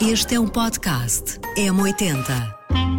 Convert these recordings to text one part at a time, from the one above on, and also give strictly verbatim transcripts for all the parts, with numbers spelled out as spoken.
Este é um podcast M oitenta.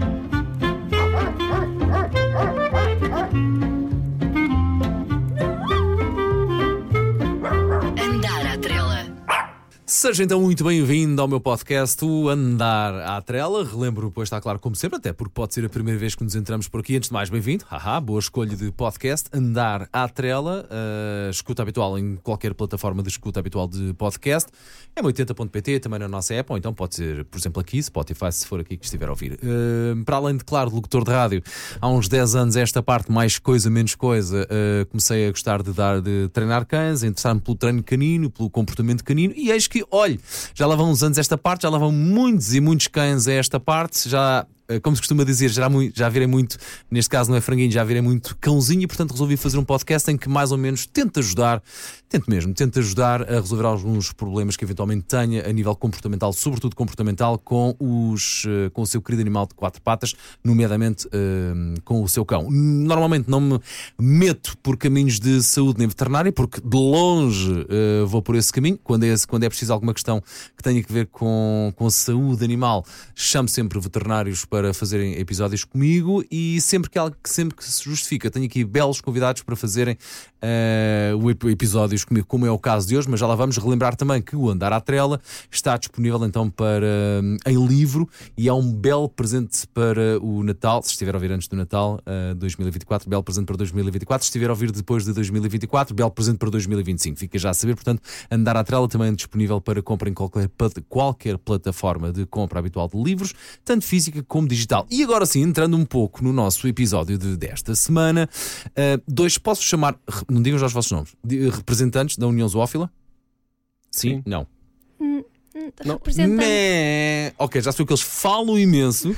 Andar à Trela. Seja então muito bem-vindo ao meu podcast, o Andar à Trela. Relembro, pois está claro, como sempre, até porque pode ser a primeira vez que nos entramos por aqui. Antes de mais, bem-vindo. Haha, boa escolha de podcast, Andar à Trela. Uh, escuta habitual em qualquer plataforma de escuta habitual de podcast. M oitenta ponto pt, também na nossa app, ou então pode ser, por exemplo, aqui, Spotify, se for aqui que estiver a ouvir. Uh, para além de, claro, de locutor de rádio, há uns dez anos esta parte, mais coisa, menos coisa, uh, comecei a gostar de, dar, de treinar cães, a interessar-me pelo treino canino, pelo comportamento canino, e eis que, olhe, já lá vão uns anos esta parte, já lá vão muitos e muitos cães a esta parte, já... Como se costuma dizer, já, muito, já virei muito, neste caso não é franguinho, já virei muito cãozinho e portanto resolvi fazer um podcast em que mais ou menos tento ajudar, tento mesmo, tento ajudar a resolver alguns problemas que eventualmente tenha a nível comportamental, sobretudo comportamental, com, os, com o seu querido animal de quatro patas, nomeadamente uh, com o seu cão. Normalmente não me meto por caminhos de saúde nem veterinária, porque de longe uh, vou por esse caminho. Quando é, quando é preciso alguma questão que tenha que ver com, com a saúde animal, chamo sempre veterinários para fazerem episódios comigo e sempre que, algo, sempre que se justifica, tenho aqui belos convidados para fazerem uh, episódios comigo, como é o caso de hoje, mas já lá vamos relembrar também que o Andar à Trela está disponível então para, uh, em livro, e é um belo presente para o Natal, se estiver a ouvir antes do Natal, uh, dois mil e vinte e quatro, belo presente para dois mil e vinte e quatro, se estiver a ouvir depois de dois mil e vinte e quatro, belo presente para dois mil e vinte e cinco, fica já a saber. Portanto, Andar à Trela também é disponível para compra em qualquer, qualquer plataforma de compra habitual de livros, tanto física como digital. E agora sim, entrando um pouco no nosso episódio de, desta semana, uh, dois, posso chamar, não digam já os vossos nomes, de, representantes da União Zoófila? Sim? Sim. Não. Hum, não. Representante. Mé... Ok, já sei que eles falam imenso.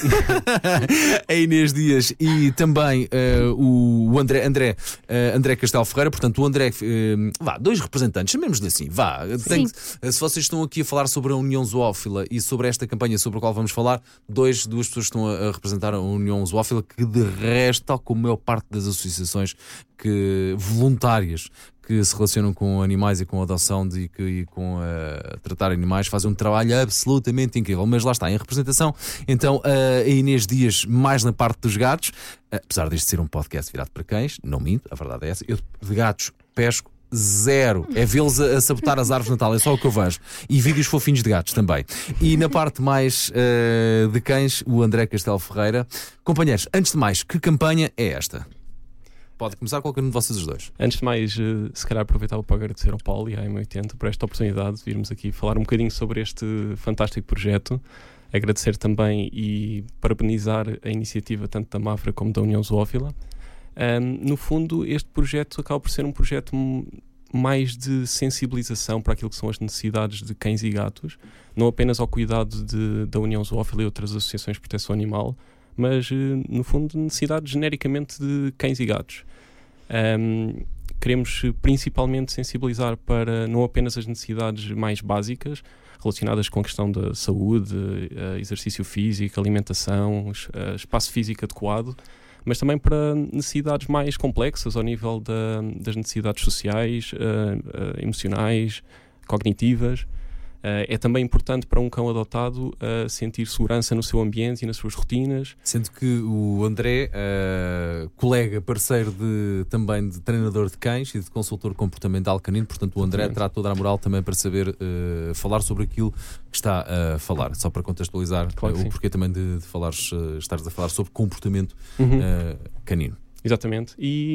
A Inês Dias e também uh, o André, André, uh, André Castelo Ferreira. Portanto, o André, uh, vá, dois representantes, chamemos-lhe assim, vá. Tem, se vocês estão aqui a falar sobre a União Zoófila e sobre esta campanha sobre a qual vamos falar, dois, duas pessoas estão a, a representar a União Zoófila, que de resto, tal como a maior parte das associações que, voluntárias que se relacionam com animais e com a adoção de, e, e com uh, tratar animais, fazem um trabalho absolutamente incrível. Mas lá está, em representação, então uh, a Inês Dias mais na parte dos gatos, uh, apesar deste ser um podcast virado para cães, não minto, a verdade é essa, eu de gatos pesco zero, é vê-los a, a sabotar as árvores de Natal, é só o que eu vejo, e vídeos fofinhos de gatos também. E na parte mais uh, de cães, o André Castelo Ferreira. Companheiros, antes de mais, que campanha é esta? Pode começar qualquer um de vocês os dois. Antes de mais, se calhar aproveitava para agradecer ao Paulo e à M oitenta por esta oportunidade de virmos aqui falar um bocadinho sobre este fantástico projeto. Agradecer também e parabenizar a iniciativa tanto da Mafra como da União Zoófila. Um, no fundo, este projeto acaba por ser um projeto mais de sensibilização para aquilo que são as necessidades de cães e gatos, não apenas ao cuidado de, da União Zoófila e outras associações de proteção animal, mas, no fundo, necessidades genericamente de cães e gatos. Um, queremos principalmente sensibilizar para não apenas as necessidades mais básicas, relacionadas com a questão da saúde, exercício físico, alimentação, espaço físico adequado, mas também para necessidades mais complexas ao nível da, das necessidades sociais, uh, uh, emocionais, cognitivas. Uh, é também importante para um cão adotado uh, sentir segurança no seu ambiente e nas suas rotinas. Sendo que o André, uh, colega, parceiro de, também de treinador de cães e de consultor comportamental canino, portanto o André Exatamente. Terá toda a moral também para saber uh, falar sobre aquilo que está a falar, só para contextualizar claro uh, o porquê também de, de falares, uh, estares a falar sobre comportamento uhum. uh, canino. Exatamente,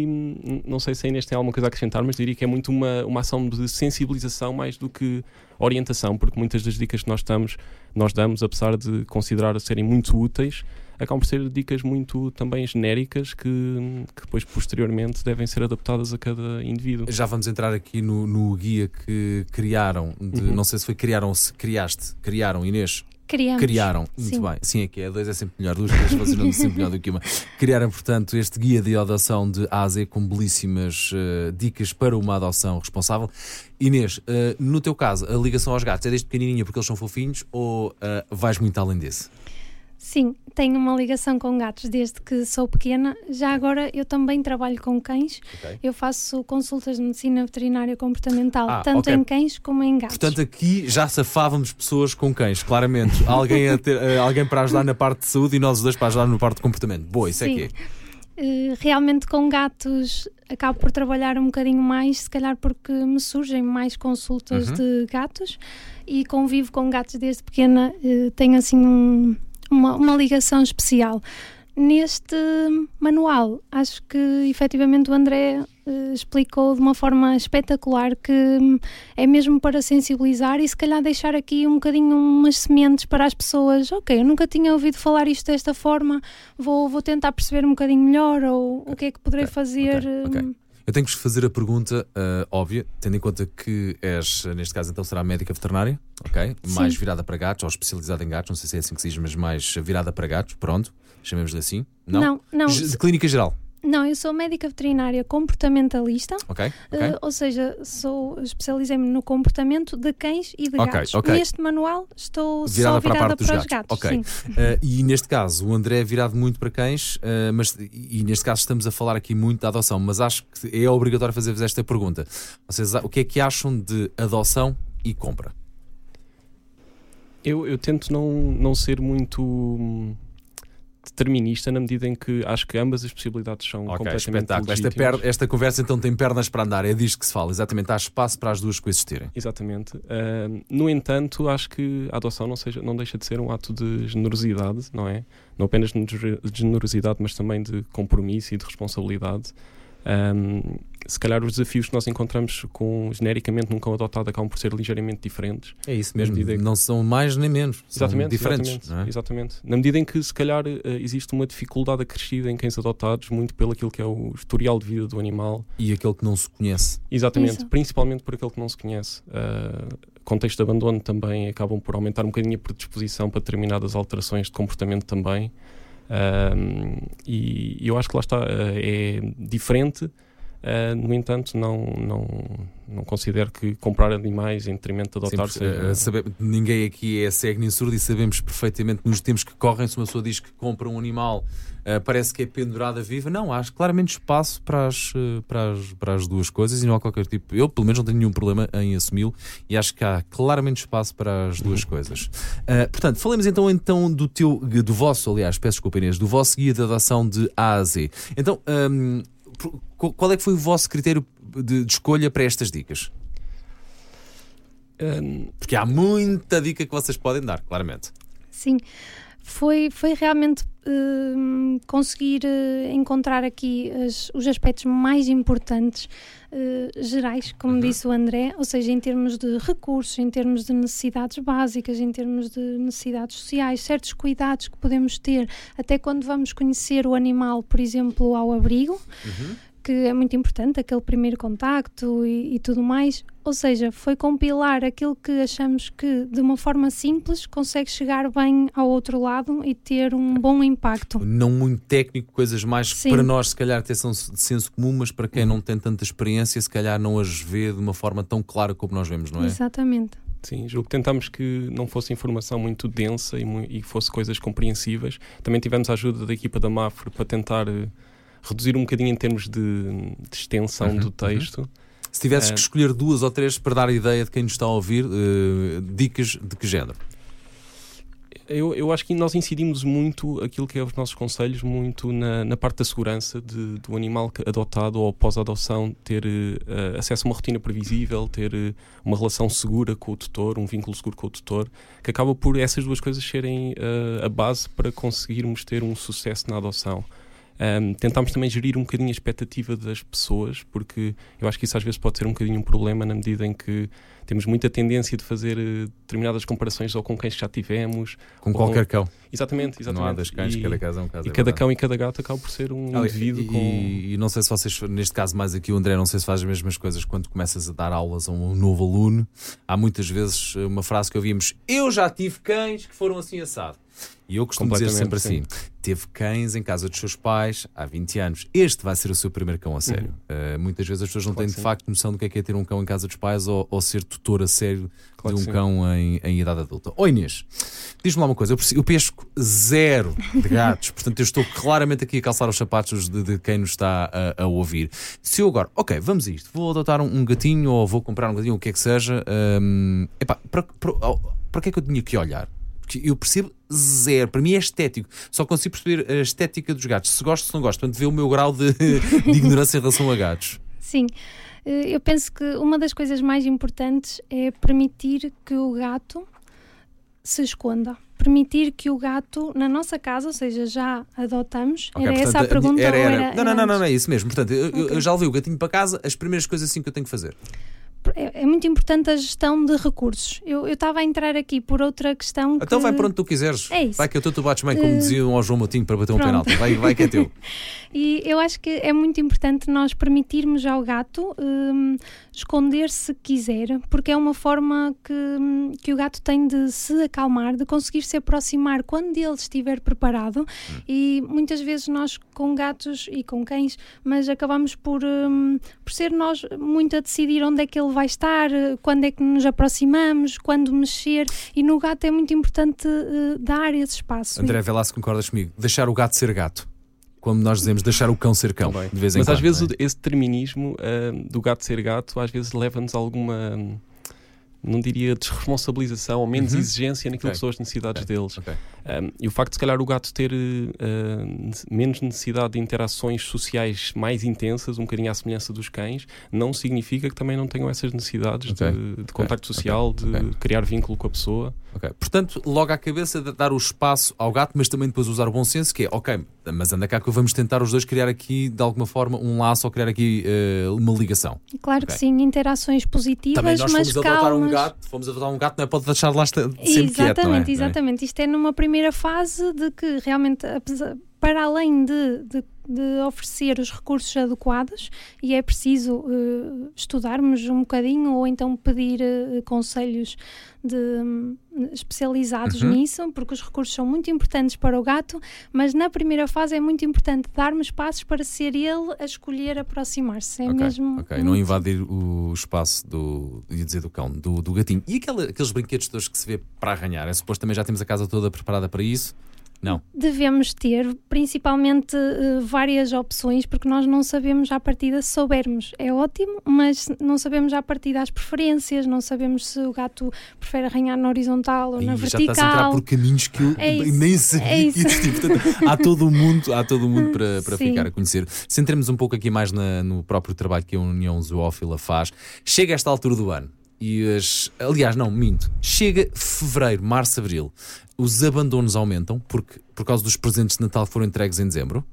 e não sei se a Inês tem alguma coisa a acrescentar, mas diria que é muito uma, uma ação de sensibilização mais do que orientação, porque muitas das dicas que nós, estamos, nós damos, apesar de considerar serem muito úteis, acabam por ser dicas muito também genéricas que, que depois posteriormente devem ser adaptadas a cada indivíduo. Já vamos entrar aqui no, no guia que criaram, de, uhum. não sei se foi criaram ou se criaste, criaram, Inês? Criamos. Criaram, muito Sim. bem. Sim, é que é, dois é sempre melhor, duas coisas funcionam sempre melhor do que uma. Criaram, portanto, este guia de adoção de A a Z com belíssimas uh, dicas para uma adoção responsável. Inês, uh, no teu caso, a ligação aos gatos é desde pequenininha porque eles são fofinhos ou uh, vais muito além desse? Sim, tenho uma ligação com gatos desde que sou pequena. Já agora eu também trabalho com cães. Okay. Eu faço consultas de medicina veterinária comportamental, Ah, tanto okay. em cães como em gatos. Portanto, aqui já safávamos pessoas com cães, claramente. Alguém, a ter, uh, alguém para ajudar na parte de saúde e nós os dois para ajudar na parte de comportamento. Boa, isso Sim. é que é. Uh, realmente com gatos acabo por trabalhar um bocadinho mais, se calhar porque me surgem mais consultas Uhum. de gatos e convivo com gatos desde pequena, uh, tenho assim um, uma, uma ligação especial. Neste manual, acho que efetivamente o André uh, explicou de uma forma espetacular que um, é mesmo para sensibilizar e se calhar deixar aqui um bocadinho umas sementes para as pessoas. Ok, eu nunca tinha ouvido falar isto desta forma, vou, vou tentar perceber um bocadinho melhor ou okay. o que é que poderei okay. fazer. Okay. Okay. Um... Eu tenho que vos fazer a pergunta uh, óbvia, tendo em conta que és, neste caso então será médica veterinária, ok? Sim. Mais virada para gatos ou especializada em gatos, não sei se é assim que se diz, mas mais virada para gatos, pronto, chamemos-lhe assim. Não? Não, não. De clínica geral. Não, eu sou médica veterinária comportamentalista, Ok, ok. Uh, ou seja, sou, especializei-me no comportamento de cães e de Ok, gatos. ok. Neste manual estou Virada só para a virada parte dos para os gatos. gatos. Ok. Sim. Uh, e neste caso, o André é virado muito para cães, uh, mas, e neste caso estamos a falar aqui muito da adoção, mas acho que é obrigatório fazer-vos esta pergunta. Vocês, o que é que acham de adoção e compra? Eu, eu tento não, não ser muito hum, determinista na medida em que acho que ambas as possibilidades são Ok, completamente espetáculo. Esta, legítimas. per, esta conversa então tem pernas para andar, é disto que se fala, exatamente, há espaço para as duas coexistirem. Exatamente. Uh, no entanto, acho que a adoção não, seja, não deixa de ser um ato de generosidade, não é? Não apenas de generosidade, mas também de compromisso e de responsabilidade. Um, se calhar os desafios que nós encontramos com, genericamente num cão adotado acabam por ser ligeiramente diferentes. É isso mesmo, que... não são mais nem menos, exatamente, são diferentes. Exatamente, não é? exatamente. Na medida em que se calhar uh, existe uma dificuldade acrescida em cães adotados, muito pelo aquilo que é o historial de vida do animal. E aquele que não se conhece. Exatamente, Isso. Principalmente por aquele que não se conhece. Uh, contexto de abandono também acabam por aumentar um bocadinho a predisposição para determinadas alterações de comportamento também. Uh, e eu acho que lá está, uh, é diferente. Uh, no entanto, não, não, não considero que comprar animais em detrimento de adotar Sim, seja... uh, sabe, ninguém aqui é cego nem surdo e sabemos perfeitamente nos tempos que correm, se uma pessoa diz que compra um animal, uh, parece que é pendurada viva. Não, há claramente espaço para as, uh, para, as, para as duas coisas e não há qualquer tipo... Eu, pelo menos, não tenho nenhum problema em assumi-lo e acho que há claramente espaço para as duas uhum. coisas. Uh, portanto, falemos então, então do teu, do vosso, aliás, peço desculpa Inês, do vosso guia de adoção de A a Z. Então... Um, qual é que foi o vosso critério de, de escolha para estas dicas? Um... Porque há muita dica que vocês podem dar, claramente. Sim, foi, foi realmente uh, conseguir uh, encontrar aqui as, os aspectos mais importantes uh, gerais, como uhum. disse o André, ou seja, em termos de recursos, em termos de necessidades básicas, em termos de necessidades sociais, certos cuidados que podemos ter, até quando vamos conhecer o animal, por exemplo, ao abrigo, uhum. que é muito importante, aquele primeiro contacto e, e tudo mais. Ou seja, foi compilar aquilo que achamos que, de uma forma simples, consegue chegar bem ao outro lado e ter um bom impacto. Não muito técnico, coisas mais Sim. que para nós, se calhar, até são de senso comum, mas para quem não tem tanta experiência, se calhar não as vê de uma forma tão clara como nós vemos, não é? Exatamente. Sim, julgo que tentámos que não fosse informação muito densa e, e fosse coisas compreensíveis. Também tivemos a ajuda da equipa da Mafre para tentar uh, reduzir um bocadinho em termos de, de extensão uhum, do texto. Uhum. Se tivesses uh, que escolher duas ou três para dar a ideia de quem nos está a ouvir, uh, dicas de que género? Eu, eu acho que nós incidimos muito aquilo que é os nossos conselhos, muito na, na parte da segurança de, do animal adotado ou pós-adoção, ter uh, acesso a uma rotina previsível, ter uh, uma relação segura com o tutor, um vínculo seguro com o tutor, que acaba por essas duas coisas serem uh, a base para conseguirmos ter um sucesso na adoção. Um, tentámos também gerir um bocadinho a expectativa das pessoas, porque eu acho que isso às vezes pode ser um bocadinho um problema na medida em que temos muita tendência de fazer uh, determinadas comparações ou com cães que já tivemos. Com qualquer cão. Exatamente, exatamente. Não há das cães, e, cada caso é um caso. E é cada verdade. cão e cada gato acaba por ser um ah, indivíduo e, com... E, e não sei se vocês, neste caso mais aqui o André, não sei se faz as mesmas coisas quando começas a dar aulas a um novo aluno. Há muitas vezes uma frase que ouvimos: eu já tive cães que foram assim assado. E eu costumo dizer sempre assim: teve cães em casa dos seus pais há vinte anos, este vai ser o seu primeiro cão a sério. Uhum. Uh, muitas vezes as pessoas não claro têm de facto noção do que é, que é ter um cão em casa dos pais ou, ou ser tutor a sério claro de um cão em, em idade adulta. Oi Inês, Diz-me lá uma coisa, eu, perce- eu pesco zero de gatos, portanto eu estou claramente aqui a calçar os sapatos de, de quem nos está a, a ouvir. Se eu agora, ok, vamos a isto, vou adotar um, um gatinho ou vou comprar um gatinho, o que é que seja, hum, epá, para, para, para que é que eu tinha que olhar? Porque eu percebo zero, para mim é estético, só consigo perceber a estética dos gatos, se gosto, se não gosto, portanto vê o meu grau de, de ignorância em relação a gatos. Sim, eu penso que uma das coisas mais importantes é permitir que o gato se esconda. Permitir que o gato, na nossa casa, ou seja, já adotamos, Ok, era portanto, essa a pergunta? Era, era. Ou era, não, não, não, não, antes? não, é isso mesmo. Portanto, eu, eu- Ok. eu já levei o gatinho para casa, as primeiras coisas assim que eu tenho que fazer. É, é muito importante a gestão de recursos. Eu eu estava a entrar aqui por outra questão que... Então vai para onde tu quiseres. É isso. Vai que eu estou tu bates bem, como Eh, diziam ao João Moutinho para bater um pronto. penalti. Vai, vai que é teu. E eu acho que é muito importante nós permitirmos ao gato hum, esconder se quiser, porque é uma forma que, hum, que o gato tem de se acalmar, de conseguir se aproximar quando ele estiver preparado. Hum. E muitas vezes nós com gatos e com cães, mas acabamos por, hum, por ser nós muito a decidir onde é que ele vai estar, eh, quando é que nos aproximamos, quando mexer, e no gato é muito importante eh, dar esse espaço. André, vê lá se concordas comigo. Deixar o gato ser gato. Como nós dizemos, deixar o cão ser cão. Também. De vez em Mas quando. às vezes não é? esse determinismo ah, do gato ser gato, às vezes leva-nos a alguma, hum, não diria desresponsabilização ou menos Uhum. exigência naquilo Ok. que são as necessidades Ok, deles. ok. Um, e o facto de, se calhar, o gato ter uh, nece- menos necessidade de interações sociais mais intensas, um bocadinho à semelhança dos cães, não significa que também não tenham essas necessidades Ok, de, de contacto ok, social, ok, de ok. criar vínculo com a pessoa. Ok. Portanto, logo à cabeça de dar o espaço ao gato, mas também depois usar o bom senso, que é, ok, mas anda cá que vamos tentar os dois criar aqui, de alguma forma, um laço ou criar aqui eh, uma ligação. Claro Ok. que sim, interações positivas, Também nós mas fomos adotar calmas. um gato, fomos adotar um gato, não é? Pode deixar lá esta- sempre quieto, não é? Exatamente, exatamente. Isto é numa primeira fase de que realmente, apesar- para além de, de, de oferecer os recursos adequados, e é preciso eh, estudarmos um bocadinho ou então pedir eh, conselhos de, hum, especializados Uhum. nisso, porque os recursos são muito importantes para o gato, mas na primeira fase é muito importante darmos passos para ser ele a escolher aproximar-se. É Ok, mesmo. ok. muito- Não invadir o espaço do, ia dizer do cão, do, do gatinho. E aquela- aqueles brinquedos todos que se vê para arranhar? É suposto também já temos a casa toda preparada para isso? Não. Devemos ter, principalmente, eh, várias opções, porque nós não sabemos à partida. Se soubermos, é ótimo, mas não sabemos à partida as preferências, não sabemos se o gato prefere arranhar na horizontal ou Aí na já estás a entrar vertical. por caminhos que eu É isso, nem sabia é que isso. existiam. Portanto, há todo o mundo, há todo o mundo para, para Sim. ficar a conhecer. Centremos um pouco aqui mais na- no próprio trabalho que a União Zoófila faz. Chega a esta altura do ano. E as, aliás, não, minto. Chega fevereiro, março, abril. Os abandonos aumentam porque, por causa dos presentes de Natal que foram entregues em dezembro.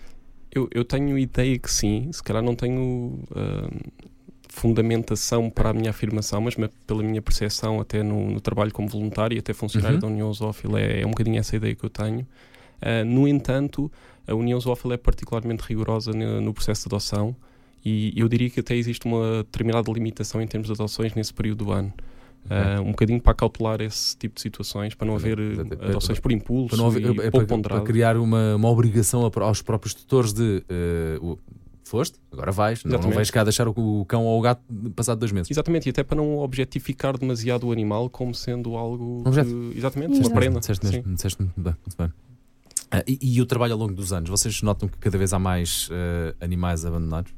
Eu, eu tenho ideia que sim, se calhar não tenho uh, fundamentação para a minha afirmação, mas me- pela minha percepção, até no, no trabalho como voluntário e até funcionário Uhum. da União Zoófila, é, é um bocadinho essa ideia que eu tenho. Uh, no entanto, a União Zoófila é particularmente rigorosa no, no processo de adoção e eu diria que até existe uma determinada limitação em termos de adoções nesse período do ano. Uh, um bocadinho para cautelar esse tipo de situações, para não haver uh, Exato. adoções por impulso Para, não haver- e é pouco para, ponderado. para criar uma, uma obrigação a- aos próprios tutores de eh, o- foste, agora vais, não, não Exatamente. vais cá deixar o, o cão ou o gato passado dois meses. Exatamente, e até para não objetificar demasiado o animal como sendo algo. Um objeto. que- exatamente, Exato. uma prenda. Disseste Sim. mesmo, disseste muito bem. Muito bem. Ah, e, e o trabalho ao longo dos anos, vocês notam que cada vez há mais eh, animais abandonados?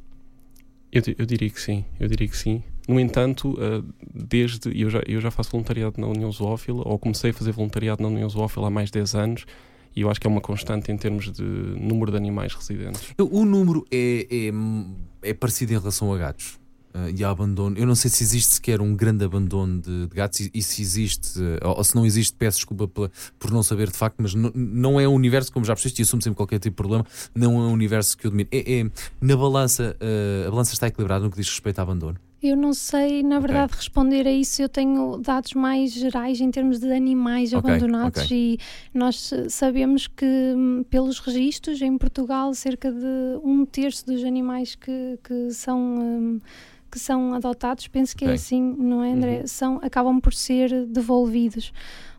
Eu, di- eu diria que sim, eu diria que sim. No entanto, uh, desde. Eu já, eu já faço voluntariado na União Zoófila, ou comecei a fazer voluntariado na União Zoófila há mais de dez anos, e eu acho que é uma constante em termos de número de animais residentes. Eu- O número é, é, é parecido em relação a gatos ah, e a abandono. Eu não sei se existe sequer um grande abandono de, de gatos e, e se existe, eh, ou, ou se não existe, peço desculpa pela- por não saber de facto, mas n- não é um universo, como já percebeste, e assumo sempre qualquer tipo de problema, não é um universo que eu domino. É, é- na balança, ah, a balança está equilibrada no que diz respeito ao abandono. Eu não sei, na verdade, responder a isso. Eu tenho dados mais gerais em termos de animais Ok, abandonados ok. e nós eh, sabemos que, hum, pelos registros, em Portugal, cerca de um terço dos animais que, que são... hum, que são adotados, penso que é Ok. assim, não é, André? Uhum. São, acabam por ser devolvidos.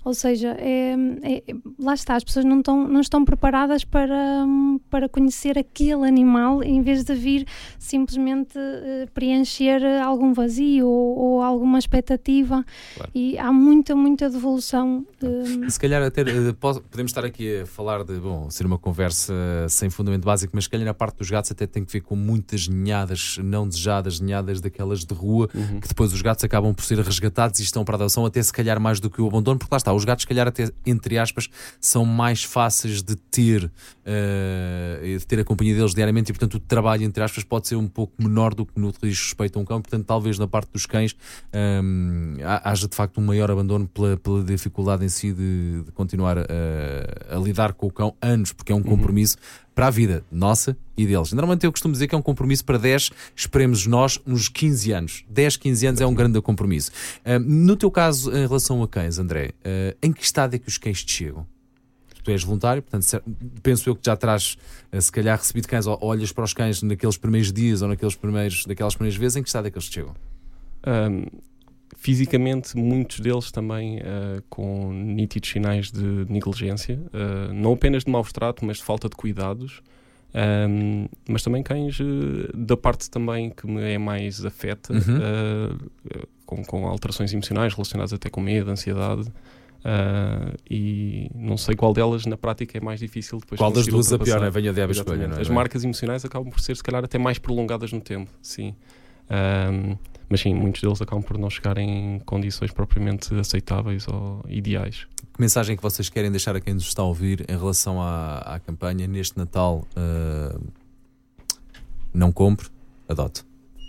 Ou seja, é, é, lá está, as pessoas não estão, não estão preparadas para, para conhecer aquele animal, em vez de vir simplesmente uh, preencher algum vazio ou, ou alguma expectativa. Claro. E há muita, muita devolução. Uh... Se calhar até uh, podemos estar aqui a falar de, bom, ser uma conversa sem fundamento básico, mas se calhar a parte dos gatos até tem que ver com muitas ninhadas não desejadas, ninhadas daquelas de rua, uhum. que depois os gatos acabam por ser resgatados e estão para a adoção, até se calhar mais do que o abandono, porque lá está, os gatos se calhar até, entre aspas, são mais fáceis de ter, uh, de ter a companhia deles diariamente e portanto o trabalho, entre aspas, pode ser um pouco menor do que no que diz respeito a um cão, portanto talvez na parte dos cães um, haja de facto um maior abandono pela, pela dificuldade em si de, de continuar a, a lidar com o cão anos, porque é um compromisso uhum. para a vida nossa e deles. Normalmente eu costumo dizer que é um compromisso para dez, esperemos nós, uns quinze anos. dez, quinze anos é um grande compromisso. Uh, no teu caso, em relação a cães, André, uh, em que estado é que os cães te chegam? Tu és voluntário, portanto, penso eu que já terás, uh, se calhar, recebido cães, ou olhas para os cães naqueles primeiros dias ou naqueles primeiros, naquelas primeiras vezes, em que estado é que eles te chegam? Um... Fisicamente, muitos deles também uh, com nítidos sinais de negligência, uh, não apenas de maus trato, mas de falta de cuidados, um, mas também cães uh, da parte também que me é mais afeta, uhum. uh, com, com alterações emocionais relacionadas até com medo, ansiedade, uh, e não sei qual delas na prática é mais difícil depois. Qual das duas a pior, né? Venha de a escolha, não é? As marcas emocionais acabam por ser, se calhar, até mais prolongadas no tempo, sim. Um, mas sim, muitos deles acabam por não chegarem em condições propriamente aceitáveis ou ideais. Que mensagem que vocês querem deixar a quem nos está a ouvir em relação à, à campanha neste Natal? Uh, não compre, adote.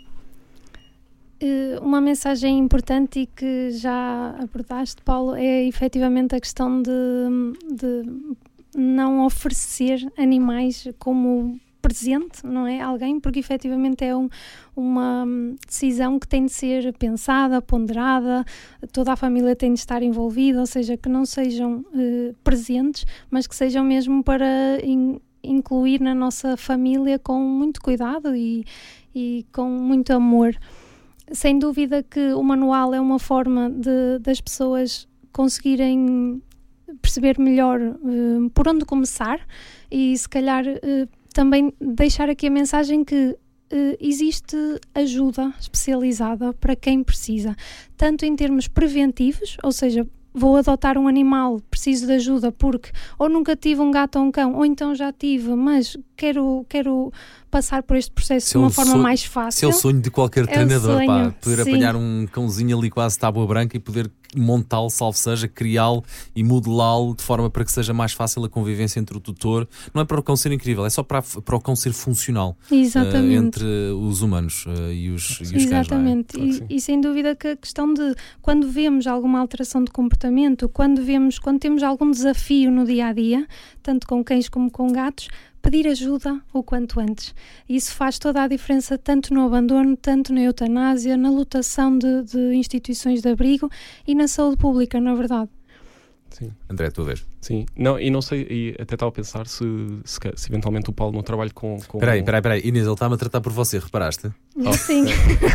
Uma mensagem importante e que já abordaste, Paulo, é efetivamente a questão de, de não oferecer animais como presente, não é? Alguém, porque efetivamente é um, uma decisão que tem de ser pensada, ponderada, toda a família tem de estar envolvida, ou seja, que não sejam uh, presentes, mas que sejam mesmo para in, incluir na nossa família com muito cuidado e, e com muito amor. Sem dúvida que o manual é uma forma de, das pessoas conseguirem perceber melhor uh, por onde começar e se calhar uh, também deixar aqui a mensagem que uh, existe ajuda especializada para quem precisa, tanto em termos preventivos, ou seja, vou adotar um animal, preciso de ajuda porque ou nunca tive um gato ou um cão, ou então já tive, mas quero, quero passar por este processo de uma forma sonho, mais fácil. Se é o sonho de qualquer é treinador, sonho, pá, poder sim. apanhar um cãozinho ali quase tábua branca e poder montá-lo, salvo seja, criá-lo e modelá-lo de forma para que seja mais fácil a convivência entre o tutor. Não é para o cão ser incrível, é só para, para o cão ser funcional uh, entre os humanos uh, e os, e os cães. Exatamente, não é? e, e sem dúvida que a questão de quando vemos alguma alteração de comportamento, quando, vemos, quando temos algum desafio no dia-a-dia, tanto com cães como com gatos, pedir ajuda o quanto antes. Isso faz toda a diferença tanto no abandono, tanto na eutanásia, na lotação de, de instituições de abrigo e na saúde pública, na verdade. Sim. André, tu vês? Sim, não, e não sei, e até estava a pensar se, se, se eventualmente o Paulo não trabalha com... com... Peraí, peraí, peraí, Inês, ele está-me a tratar por você, reparaste? Oh. Sim.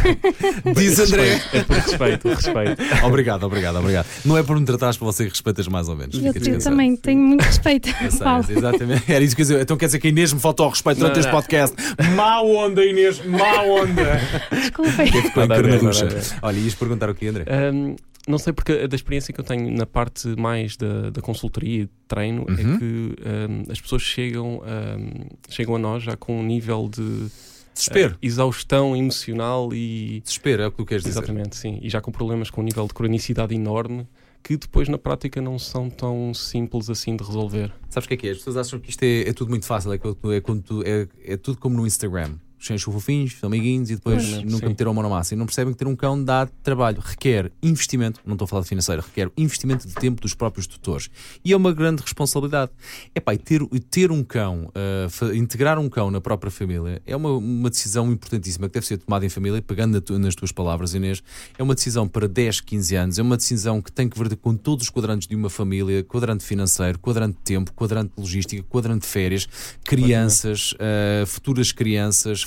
Diz André. É por respeito, respeito. Obrigado, obrigado, obrigado. Não é por me tratares por você que respeitas mais ou menos. Eu, eu também tenho muito respeito. Paulo. Sei, exatamente. Era isso que eu dizia. Então quer dizer que a Inês me faltou ao respeito durante este podcast. Má onda, Inês, má onda. Desculpem. Ficou em carnaducha. Olha, ias perguntar o que, André? Um, Não sei, porque da experiência que eu tenho na parte mais da, da consultoria e de treino, uhum. é que um, as pessoas chegam, um, chegam a nós já com um nível de desespero, uh, exaustão emocional e... Desespero, é o que tu queres dizer. Exatamente, sim. E já com problemas com um nível de cronicidade enorme que depois na prática não são tão simples assim de resolver. Sabes o que é que é? As pessoas acham que isto é, é tudo muito fácil, é, é, quando tu, é, é tudo como no Instagram. Os cães são fofinhos, são amiguinhos e depois Sim. nunca meteram a mão na massa. E não percebem que ter um cão dá trabalho, requer investimento, não estou a falar de financeiro, requer investimento de tempo dos próprios tutores. E é uma grande responsabilidade. É pá, ter, ter um cão, uh, integrar um cão na própria família é uma, uma decisão importantíssima que deve ser tomada em família, pegando na tu, nas tuas palavras, Inês. É uma decisão para dez, quinze anos, é uma decisão que tem que ver com todos os quadrantes de uma família, quadrante financeiro, quadrante de tempo, quadrante de logística, quadrante de férias, crianças, uh, futuras crianças,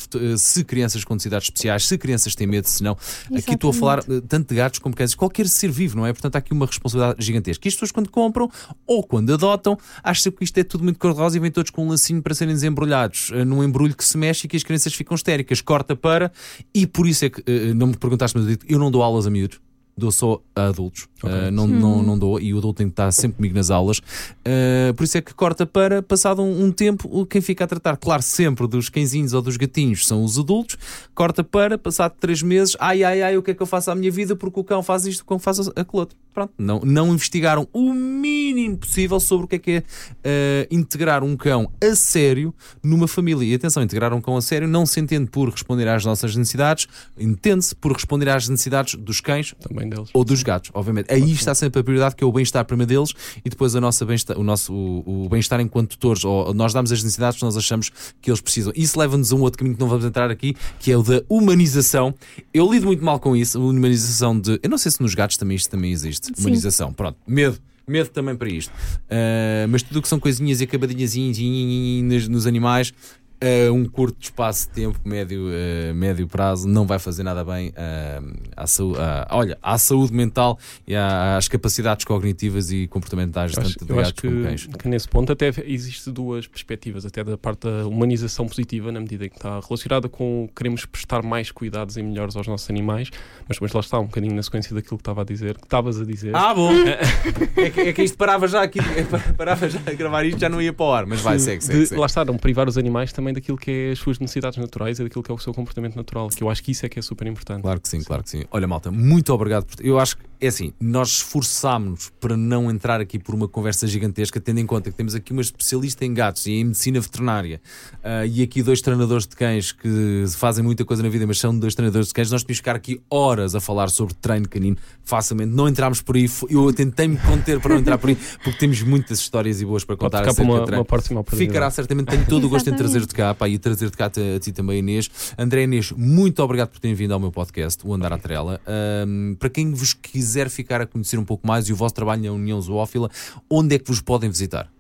se crianças com necessidades especiais, se crianças têm medo, se não. Exatamente. Aqui estou a falar tanto de gatos como cães, qualquer ser vivo, não é? Portanto, há aqui uma responsabilidade gigantesca. E as pessoas, quando compram ou quando adotam, acham que isto é tudo muito cor-de-rosa e vêm todos com um lacinho para serem desembrulhados num embrulho que se mexe e que as crianças ficam histéricas. Corta para, e por isso é que, não me perguntaste, mas eu digo, eu não dou aulas a miúdos. Dou só a adultos, okay. uh, não, hum. não, não dou, e o adulto tem que estar sempre comigo nas aulas, uh, por isso é que corta para, passado um, um tempo, quem fica a tratar, claro, sempre dos cãezinhos ou dos gatinhos são os adultos, corta para, passado três meses, ai ai ai, o que é que eu faço à minha vida porque o cão faz isto, o cão faz aquilo outro. Pronto, não, não investigaram o mínimo possível sobre o que é que é uh, integrar um cão a sério numa família. E atenção, integrar um cão a sério não se entende por responder às nossas necessidades, entende-se por responder às necessidades dos cães também deles. Ou dos gatos, obviamente. Aí está sempre a prioridade, que é o bem-estar primeiro deles, e depois a nossa bem-estar, o nosso o, o bem-estar enquanto tutores, ou nós damos as necessidades que nós achamos que eles precisam. Isso leva-nos a um outro caminho que não vamos entrar aqui, que é o da humanização. Eu lido muito mal com isso, a humanização de... Eu não sei se nos gatos também isto também existe. Sim. Humanização, pronto, medo, medo também para isto, uh, mas tudo o que são coisinhas e acabadinhas nos, nos animais, uh, um curto espaço de tempo, médio, uh, médio prazo, não vai fazer nada bem uh, à, saúde, uh, olha, à saúde mental e à, às capacidades cognitivas e comportamentais, eu tanto acho, de eu gatos acho que, como cães. que nesse ponto até existe duas perspectivas, até da parte da humanização positiva, na medida em que está relacionada com queremos prestar mais cuidados e melhores aos nossos animais, mas depois lá está um bocadinho na sequência daquilo que estava a dizer, que estavas a dizer. Ah, bom! é, que, é que isto parava já aqui, parava já a gravar isto, já não ia para o ar, mas vai, segue, segue, de, segue. Lá está, não privar os animais também daquilo que é as suas necessidades naturais e daquilo que é o seu comportamento natural, que eu acho que isso é que é super importante. Claro que sim, sim. claro que sim. Olha, malta, muito obrigado por... Eu acho que é assim, nós esforçámos-nos para não entrar aqui por uma conversa gigantesca, tendo em conta que temos aqui uma especialista em gatos e em medicina veterinária, uh, e aqui dois treinadores de cães que fazem muita coisa na vida, mas são dois treinadores de cães. Nós temos que ficar aqui horas a falar sobre treino canino, facilmente. Não entramos por aí, eu tentei-me conter para não entrar por aí, porque temos muitas histórias e boas para contar acerca uma, de treino. Uma próxima oportunidade. Ficará certamente, tenho todo o gosto em trazer-te cá, pá, e trazer-te cá a, a ti também, Inês. André, Inês, muito obrigado por terem vindo ao meu podcast, o Andar à Trela. Um, para quem vos quiser ficar a conhecer um pouco mais e o vosso trabalho na União Zoófila, onde é que vos podem visitar?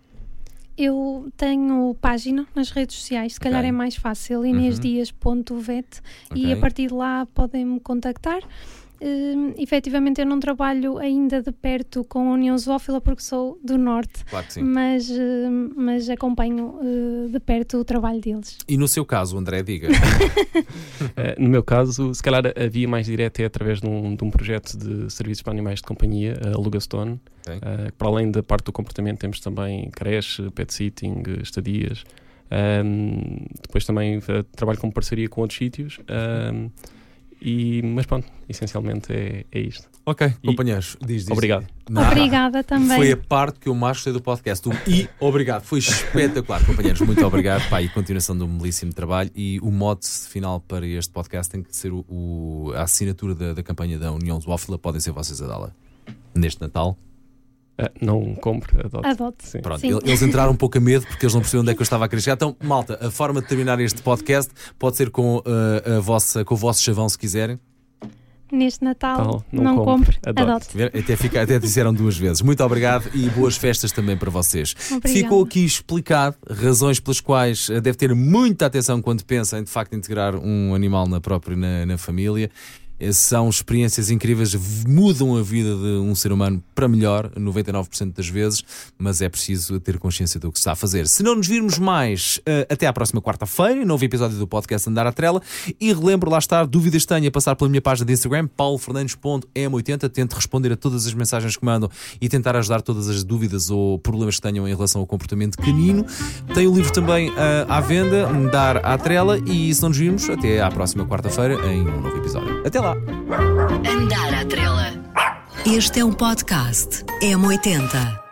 Eu tenho página nas redes sociais, se okay. calhar é mais fácil, inês dias ponto vet, okay. e a partir de lá podem-me contactar. Uh, efetivamente eu não trabalho ainda de perto com a União Zoófila porque sou do Norte, claro que sim. mas, uh, mas acompanho uh, de perto o trabalho deles. E no seu caso, André, diga. uh, no meu caso, se calhar a via mais direta é através de um, de um projeto de serviços para animais de companhia, a Lugastone. Okay. Uh, para além da parte do comportamento temos também creche, pet sitting, estadias. Um, depois também uh, trabalho com parceria com outros sítios. Um, E, mas pronto, essencialmente é, é isto. Ok, e, companheiros, diz, diz. Obrigado. Não, obrigada também. Foi a parte que eu mais gostei do podcast. O e obrigado, foi espetacular, companheiros. Muito obrigado. Pá, e continuação de um belíssimo trabalho. E o mote final para este podcast tem que ser o, o, a assinatura da, da campanha da União Zoófila. Podem ser vocês a dá-la neste Natal. Uh, não compre, adote. Adote. Sim. Pronto, Sim. Eles entraram um pouco a medo porque eles não percebiam onde é que eu estava a querer chegar. Então, malta, a forma de terminar este podcast pode ser com, uh, a vossa, com o vosso chavão, se quiserem. Neste Natal, não, não, não compre, compre, adote. adote. Até, fica, até disseram duas vezes. Muito obrigado e boas festas também para vocês. Obrigada. Ficou aqui explicado razões pelas quais deve ter muita atenção quando pensa em de facto integrar um animal na própria na, na família. São experiências incríveis, mudam a vida de um ser humano para melhor, noventa e nove por cento das vezes, mas é preciso ter consciência do que se está a fazer. Se não nos virmos mais, até à próxima quarta-feira, novo episódio do podcast Andar à Trela. E relembro, lá estar, dúvidas tenha, passar pela minha página de Instagram, paulo fernandes ponto m oitenta. Tento responder a todas as mensagens que mandam e tentar ajudar todas as dúvidas ou problemas que tenham em relação ao comportamento canino. Tem o livro também uh, à venda, Andar à Trela. E se não nos virmos, até à próxima quarta-feira em um novo episódio. Até lá! Andar à Trela. Este é um podcast M oitenta.